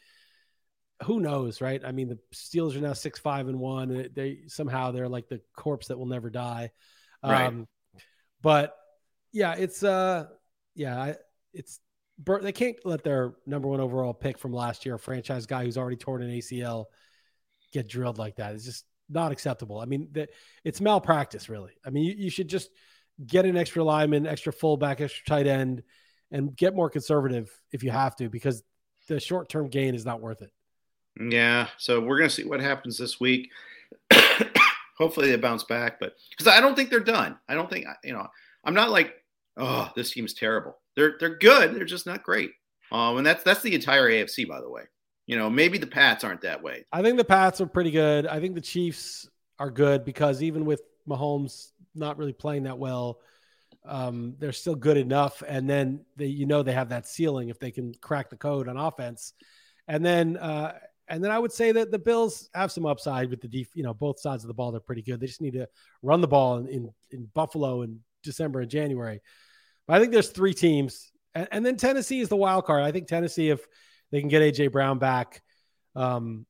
who knows, right? I mean, the Steelers are now six five and one. And they somehow they're like the corpse that will never die. Um, right. But yeah, it's. Uh, yeah, it's. They can't let their number one overall pick from last year, a franchise guy who's already torn an A C L, get drilled like that. It's just not acceptable. I mean, the, it's malpractice, really. I mean, you, you should just get an extra lineman, extra fullback, extra tight end, and get more conservative if you have to, because the short-term gain is not worth it. Yeah, so we're going to see what happens this week. Hopefully they bounce back, but because I don't think they're done. I don't think, you know, I'm not like, oh, this team's terrible. They're they're good. They're just not great. Um, and that's that's the entire A F C, by the way. You know, maybe the Pats aren't that way. I think the Pats are pretty good. I think the Chiefs are good because even with Mahomes not really playing that well, um, they're still good enough. And then they, you know, they have that ceiling if they can crack the code on offense. And then uh, and then I would say that the Bills have some upside with the def- you know, both sides of the ball. They're pretty good. They just need to run the ball in in, in Buffalo in December and January. I think there's three teams, and, and then Tennessee is the wild card. I think Tennessee, if they can get A J Brown back, um,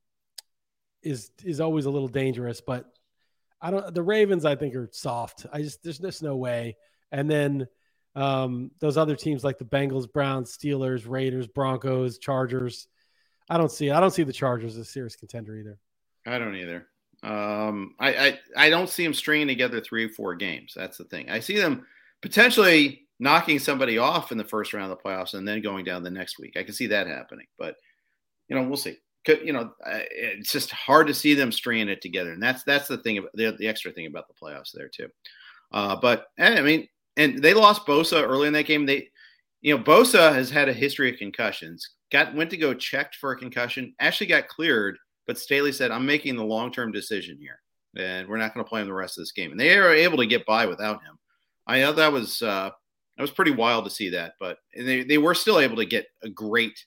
is is always a little dangerous. But I don't. The Ravens, I think, are soft. I just there's just no way. And then um, those other teams like the Bengals, Browns, Steelers, Raiders, Broncos, Chargers. I don't see. I don't see the Chargers as a serious contender either. I don't either. Um, I, I I don't see them stringing together three or four games. That's the thing. I see them potentially knocking somebody off in the first round of the playoffs and then going down the next week. I can see that happening, but you know, we'll see. You know, it's just hard to see them stringing it together. And that's, that's the thing about the, the extra thing about the playoffs there too. Uh, but I mean, and they lost Bosa early in that game. They, you know, Bosa has had a history of concussions, got, went to go checked for a concussion, actually got cleared, but Staley said, I'm making the long-term decision here and we're not going to play him the rest of this game. And they are able to get by without him. I know that was, uh, That was pretty wild to see that, but they, they were still able to get a great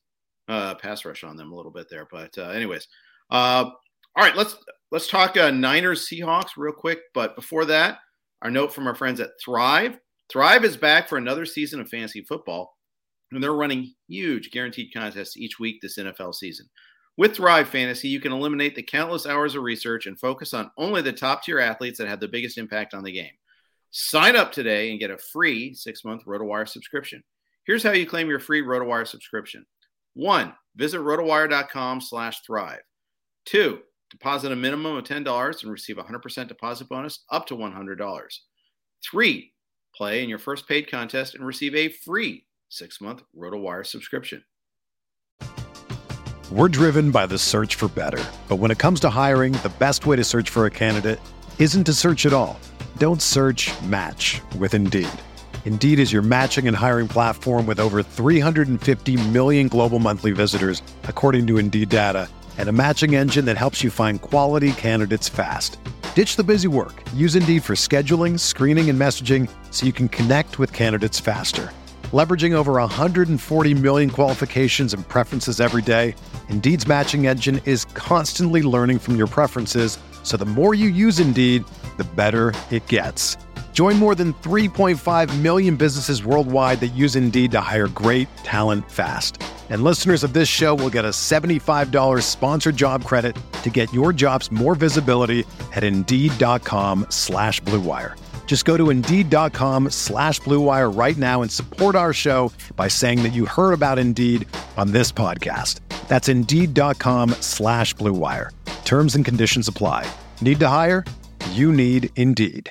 uh, pass rush on them a little bit there. But uh, anyways, uh, all right, let's let's talk uh, Niners Seahawks real quick. But before that, our note from our friends at Thrive. Thrive is back for another season of fantasy football, and they're running huge guaranteed contests each week this N F L season. With Thrive Fantasy, you can eliminate the countless hours of research and focus on only the top-tier athletes that have the biggest impact on the game. Sign up today and get a free six-month RotoWire subscription. Here's how you claim your free RotoWire subscription. One, visit rotowire.com slash thrive. Two, deposit a minimum of ten dollars and receive a one hundred percent deposit bonus up to one hundred dollars. Three, play in your first paid contest and receive a free six-month RotoWire subscription. We're driven by the search for better. But when it comes to hiring, the best way to search for a candidate isn't to search at all. Don't search, match with Indeed. Indeed is your matching and hiring platform with over three hundred fifty million global monthly visitors, according to Indeed data, and a matching engine that helps you find quality candidates fast. Ditch the busy work. Use Indeed for scheduling, screening, and messaging so you can connect with candidates faster. Leveraging over one hundred forty million qualifications and preferences every day, Indeed's matching engine is constantly learning from your preferences, so the more you use Indeed, the better it gets. Join more than three point five million businesses worldwide that use Indeed to hire great talent fast. And listeners of this show will get a seventy-five dollars sponsored job credit to get your jobs more visibility at Indeed.com slash Blue Wire. Just go to Indeed.com slash Blue Wire right now and support our show by saying that you heard about Indeed on this podcast. That's Indeed.com slash Blue Wire. Terms and conditions apply. Need to hire? You need Indeed.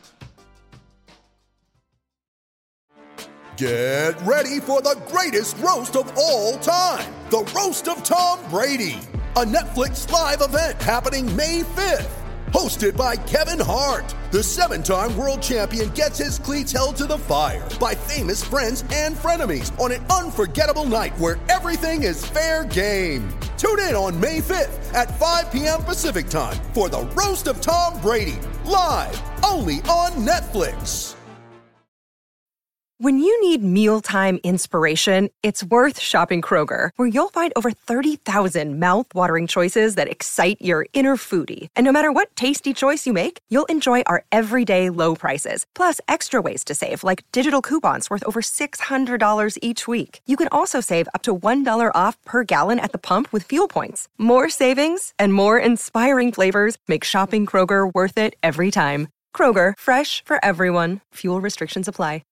Get ready for the greatest roast of all time. The Roast of Tom Brady. A Netflix live event happening May fifth. Hosted by Kevin Hart, the seven-time world champion gets his cleats held to the fire by famous friends and frenemies on an unforgettable night where everything is fair game. Tune in on May fifth at five p.m. Pacific time for the Roast of Tom Brady, live only on Netflix. When you need mealtime inspiration, it's worth shopping Kroger, where you'll find over thirty thousand mouth-watering choices that excite your inner foodie. And no matter what tasty choice you make, you'll enjoy our everyday low prices, plus extra ways to save, like digital coupons worth over six hundred dollars each week. You can also save up to one dollar off per gallon at the pump with fuel points. More savings and more inspiring flavors make shopping Kroger worth it every time. Kroger, fresh for everyone. Fuel restrictions apply.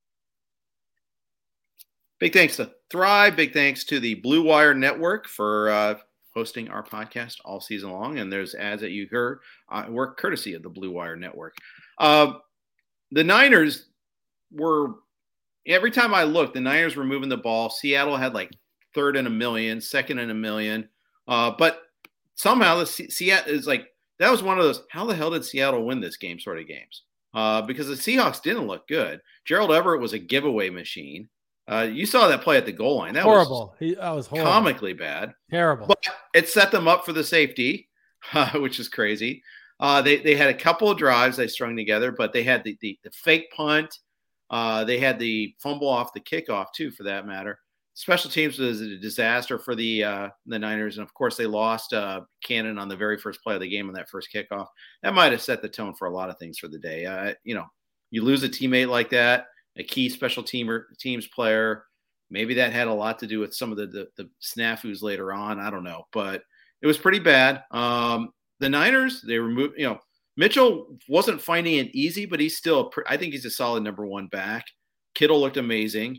Big thanks to Thrive. Big thanks to the Blue Wire Network for uh, hosting our podcast all season long. And there's ads that you heard uh, work courtesy of the Blue Wire Network. Uh, the Niners were, every time I looked, the Niners were moving the ball. Seattle had like third in a million, second in a million. Uh, but somehow the C- Seattle is like, that was one of those, how the hell did Seattle win this game sort of games? Uh, because the Seahawks didn't look good. Gerald Everett was a giveaway machine. Uh, you saw that play at the goal line. That horrible. was, he, that was horrible. Comically bad. Terrible. But it set them up for the safety, uh, which is crazy. Uh, they they had a couple of drives they strung together, but they had the the, the fake punt. Uh, they had the fumble off the kickoff too, for that matter. Special teams was a disaster for the uh, the Niners, and of course they lost uh, Cannon on the very first play of the game on that first kickoff. That might have set the tone for a lot of things for the day. Uh, you know, you lose a teammate like that, a key special teamer teams player. Maybe that had a lot to do with some of the, the, the snafus later on. I don't know, but it was pretty bad. Um, the Niners, they removed, you know, Mitchell wasn't finding it easy, but he's still, I think he's a solid number one back. Kittle looked amazing,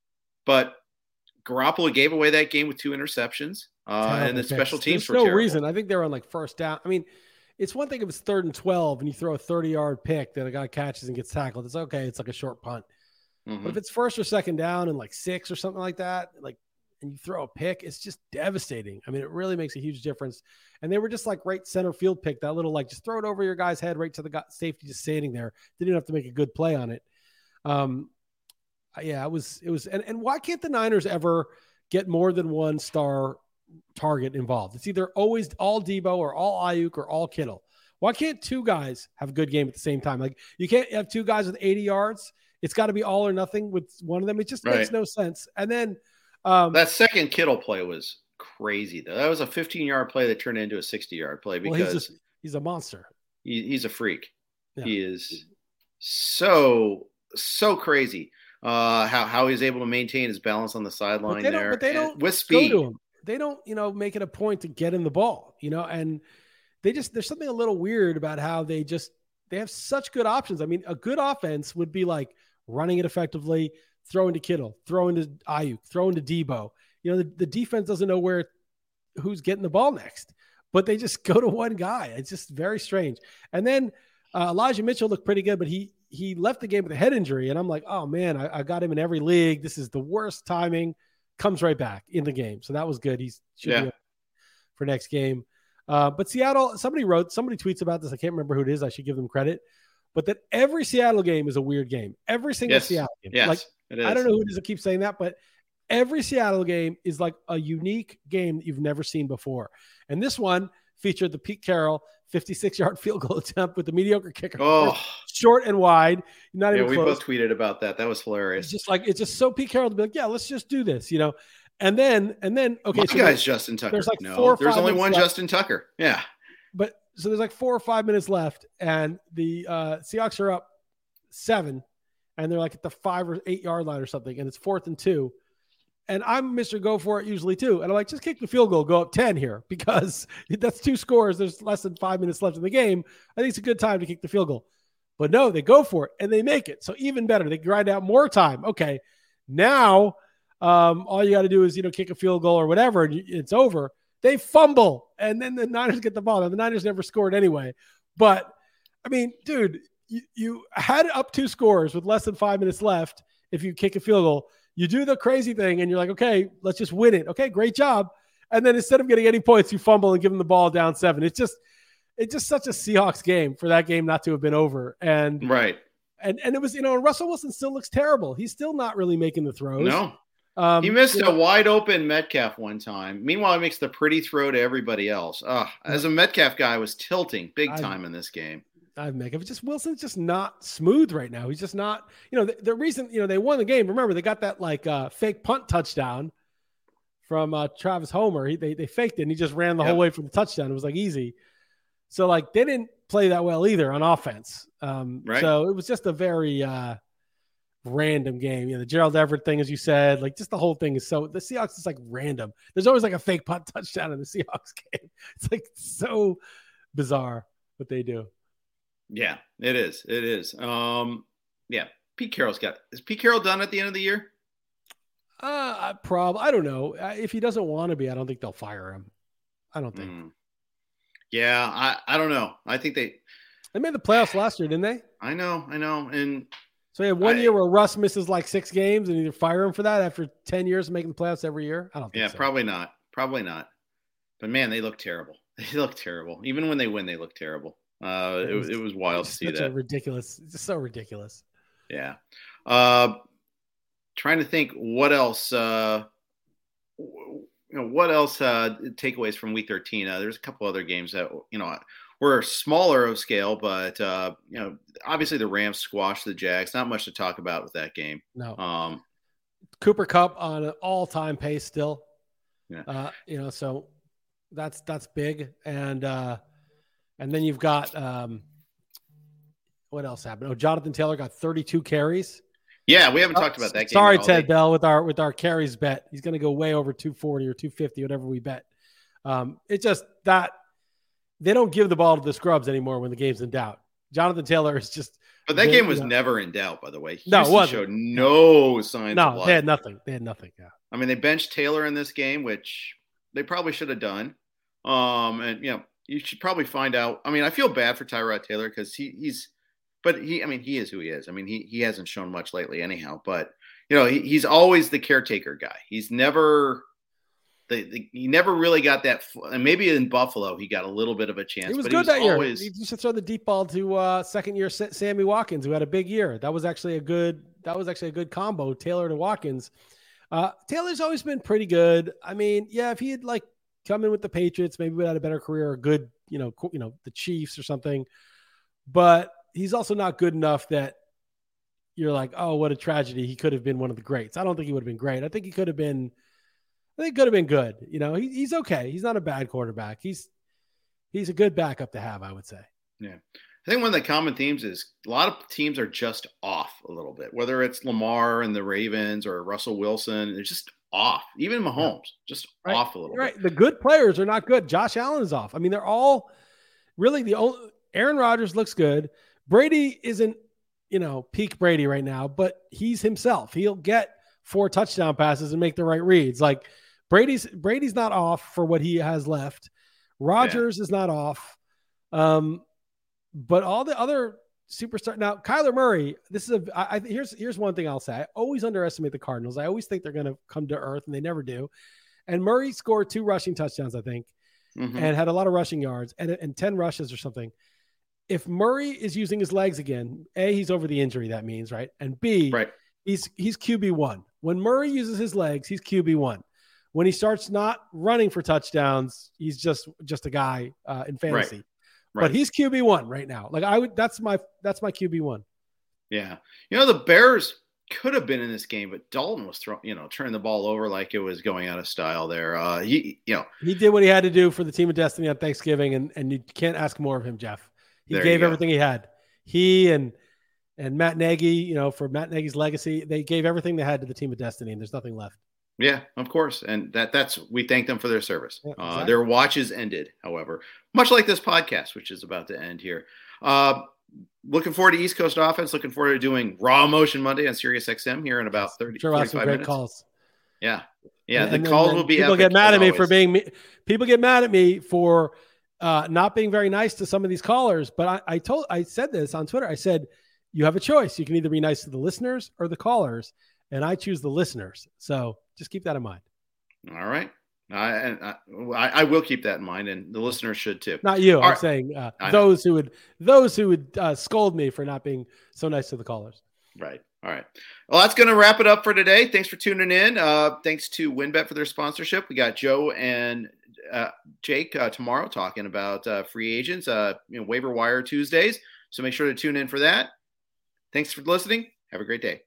but Garoppolo gave away that game with two interceptions. Uh, and the picks. Special teams There's were no terrible. reason. I think they were on like first down. I mean, it's one thing if it's third and twelve and you throw a thirty-yard pick that a guy catches and gets tackled. It's okay. It's like a short punt. Mm-hmm. But if it's first or second down and like six or something like that, like, and you throw a pick, it's just devastating. I mean, it really makes a huge difference. And they were just like right center field pick, that little like just throw it over your guy's head right to the guy, safety just standing there. Didn't have to make a good play on it. Um, yeah, it was it was. And, and why can't the Niners ever get more than one star target involved? It's either always all Debo or all Ayuk or all Kittle. Why can't two guys have a good game at the same time? Like, you can't have two guys with eighty yards. It's got to be all or nothing with one of them. It just right. makes no sense. And then Um, that second Kittle play was crazy, though. That was a fifteen-yard play that turned into a sixty-yard play because well, he's, a, he's a monster. He, he's a freak. Yeah. He is so, so crazy uh, how, how he's able to maintain his balance on the sideline there. But they don't with speed. Go to him. They don't, you know, make it a point to get him the ball, you know, and they just, there's something a little weird about how they just, they have such good options. I mean, a good offense would be like running it effectively, throwing to Kittle, throwing to Ayuk, throwing to Debo. You know, the, the defense doesn't know where, who's getting the ball next, but they just go to one guy. It's just very strange. And then uh, Elijah Mitchell looked pretty good, but he, he left the game with a head injury. And I'm like, oh man, I, I got him in every league. This is the worst timing. Comes right back in the game. So that was good. He's should yeah. be up for next game. Uh, but Seattle, somebody wrote, somebody tweets about this. I can't remember who it is. I should give them credit. But that every Seattle game is a weird game. Every single yes. Seattle game. Yes, like, it is. I don't know who it is that keeps saying that, but every Seattle game is like a unique game that you've never seen before. And this one featured the Pete Carroll fifty-six-yard field goal attempt with the mediocre kicker. Oh, short and wide. Not yeah, even we close. both tweeted about that. That was hilarious. It's just like, it's just so Pete Carroll to be like, yeah, let's just do this, you know? And then, and then, okay. My so guy's Justin Tucker. There's like no, four or there's five only one left. Justin Tucker. Yeah. But so there's like four or five minutes left and the uh, Seahawks are up seven and they're like at the five or eight yard line or something. And it's fourth and two. And I'm Mister Go for it usually too. And I'm like, just kick the field goal, go up ten here because that's two scores. There's less than five minutes left in the game. I think it's a good time to kick the field goal. But no, they go for it and they make it. So even better, they grind out more time. Okay, now um, all you got to do is, you know, kick a field goal or whatever, and it's over. They fumble, and then the Niners get the ball. Now, the Niners never scored anyway. But, I mean, dude, you, you had up two scores with less than five minutes left if you kick a field goal. You do the crazy thing, and you're like, okay, let's just win it. Okay, great job. And then instead of getting any points, you fumble and give them the ball down seven. It's just it's just such a Seahawks game for that game not to have been over. And right. And and it was, you know, Russell Wilson still looks terrible. He's still not really making the throws. No. Um, he missed you a know, wide open Metcalf one time. Meanwhile, he makes the pretty throw to everybody else. Uh, as a Metcalf guy, I was tilting big time I, in this game. I've Metcalf. Just Wilson's just not smooth right now. He's just not, you know, the, the reason, you know, they won the game. Remember, they got that like uh, fake punt touchdown from uh, Travis Homer. He, they, they faked it and he just ran the yep. whole way for the touchdown. It was like easy. So like they didn't play that well either on offense. Um, right. So it was just a very uh, random game. You know, the Gerald Everett thing, as you said, like just the whole thing is so the Seahawks is like random. There's always like a fake punt touchdown in the Seahawks game. It's like so bizarre what they do. Yeah, it is. It is. Um, yeah. Pete Carroll's got, is Pete Carroll done at the end of the year? Uh, probably. I don't know. If he doesn't want to be, I don't think they'll fire him. I don't think. Mm. Yeah, I, I don't know. I think they they made the playoffs last year, didn't they? I know, I know. And so you have one I, year where Russ misses like six games and either fire him for that after ten years of making the playoffs every year. I don't think yeah, so. probably not. Probably not. But man, they look terrible. They look terrible. Even when they win, they look terrible. Uh, it, it was it was wild to see that. Ridiculous. It's just so ridiculous. Yeah. Uh, trying to think what else. Uh, you know, what else uh, takeaways from week thirteen? Uh, there's a couple other games that, you know, were smaller of scale, but, uh, you know, obviously the Rams squashed the Jags. Not much to talk about with that game. No. Um, Cooper Kupp on an all-time pace still. Yeah. Uh, you know, so that's that's big. And uh, and then you've got um, what else happened? Oh, Jonathan Taylor got thirty-two carries. Yeah, we haven't talked about that game. Sorry, Ted Bell, with our with our carries bet. He's going to go way over two forty or two fifty, whatever we bet. Um, it's just that they don't give the ball to the scrubs anymore when the game's in doubt. Jonathan Taylor is just. But that they, game was you know, never in doubt, by the way. Houston no, it wasn't. showed no signs no, of life. they had nothing. They had nothing, yeah. I mean, they benched Taylor in this game, which they probably should have done. Um, and, you know, you should probably find out. I mean, I feel bad for Tyrod Taylor because he, he's – but he, I mean, he is who he is. I mean, he he hasn't shown much lately anyhow. But, you know, he, he's always the caretaker guy. He's never the, the he never really got that. And maybe in Buffalo he got a little bit of a chance. He was but good he was that always, year. You should throw the deep ball to uh, second year Sammy Watkins, who had a big year. That was actually a good. That was actually a good combo. Taylor to Watkins. Uh, Taylor's always been pretty good. I mean, yeah, if he had like come in with the Patriots, maybe we had a better career, a good, you know, you know, the Chiefs or something. But he's also not good enough that you're like, oh, what a tragedy. He could have been one of the greats. I don't think he would have been great. I think he could have been I think could have been good. You know, he, he's okay. He's not a bad quarterback. He's he's a good backup to have, I would say. Yeah. I think one of the common themes is a lot of teams are just off a little bit, whether it's Lamar and the Ravens or Russell Wilson. They're just off. Even Mahomes, just right. off a little right. bit. The good players are not good. Josh Allen is off. I mean, they're all really the only – Aaron Rodgers looks good. Brady isn't, you know, peak Brady right now, but he's himself. He'll get four touchdown passes and make the right reads. Like Brady's Brady's not off for what he has left. Rodgers yeah. is not off. Um, but all the other superstar now, Kyler Murray, this is a, I, I, here's, here's one thing I'll say. I always underestimate the Cardinals. I always think they're going to come to earth and they never do. And Murray scored two rushing touchdowns, I think, mm-hmm. and had a lot of rushing yards and, and ten rushes or something. If Murray is using his legs again, A, he's over the injury, that means, right? And B, right. he's he's Q B one. When Murray uses his legs, he's Q B one. When he starts not running for touchdowns, he's just just a guy uh, in fantasy. Right. Right. But he's Q B one right now. Like I would, that's my that's my Q B one. Yeah, you know the Bears could have been in this game, but Dalton was throwing, you know, turning the ball over like it was going out of style. There, uh, he, you know, he did what he had to do for the team of destiny on Thanksgiving, and and you can't ask more of him, Jeff. He there gave everything he had. He and and Matt Nagy, you know, for Matt Nagy's legacy, they gave everything they had to the team of destiny, and there's nothing left. Yeah, of course, and that that's we thank them for their service. Yeah, exactly. uh, their watches ended, however, much like this podcast, which is about to end here. Uh, looking forward to East Coast offense. Looking forward to doing Raw Motion Monday on Sirius X M here in about thirty, sure, forty-five great minutes. Calls. Yeah, yeah, and, the and, calls and will be. People epic, get mad at me always. for being me. People get mad at me for. Uh, not being very nice to some of these callers, but I, I told, I said this on Twitter. I said, you have a choice. You can either be nice to the listeners or the callers, and I choose the listeners. So just keep that in mind. All right. I, I, I will keep that in mind, and the listeners should too. Not you. All I'm right. saying uh, those who would, those who would uh, scold me for not being so nice to the callers. Right. All right. Well, that's going to wrap it up for today. Thanks for tuning in. Uh, thanks to WynnBET for their sponsorship. We got Joe and uh, Jake uh, tomorrow talking about uh, free agents, uh, you know, waiver wire Tuesdays. So make sure to tune in for that. Thanks for listening. Have a great day.